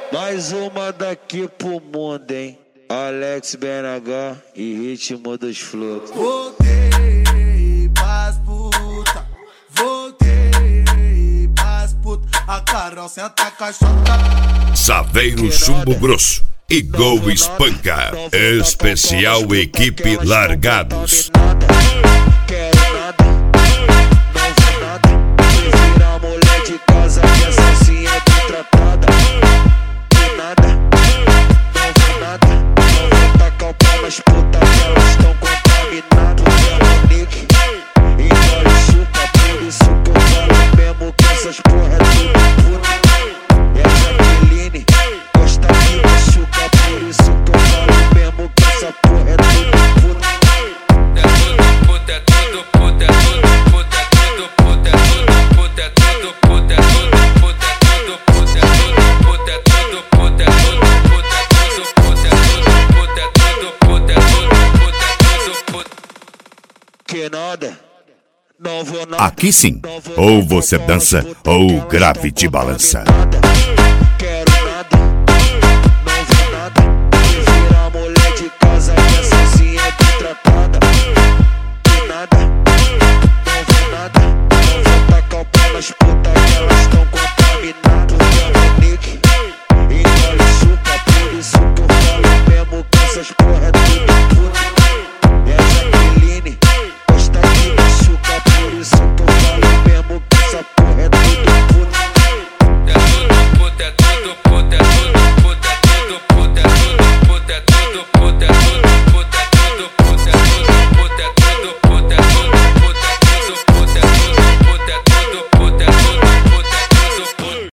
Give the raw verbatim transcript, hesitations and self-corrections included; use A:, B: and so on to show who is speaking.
A: Mais uma daqui pro mundo, hein? Alex B N H e Ritmo dos Fluxos.
B: Voltei pras puta, voltei pras puta. A Carol senta a caixota.
C: Saveiro Chumbo Grosso e Gol Espanca. Especial Equipe Largados.
A: Quero nada, não vou nada. Prefiro a mulher de casa que essa sim é bem tratada. De nada, não vou nada. Não vou tacar o pau nas putas que elas estão contaminadas. Ela nick e olha chupa, por isso que eu falo mesmo que essas porra é tudo puta. É a Jaqueline, gosta de machuca, por isso que eu falo mesmo que essa porra é tudo puta.
D: É tudo puta, é tudo puta, é tudo puta, é tudo puta, é tudo puta, é tudo puta, é tudo puta, é tudo puta, é tudo puta, é tudo puta, é tudo puta, é tudo puta, é tudo puta, é tudo puta, é tudo puta.
A: Que nada, não vou nada.
C: Aqui sim, ou você dança ou o grave te balança.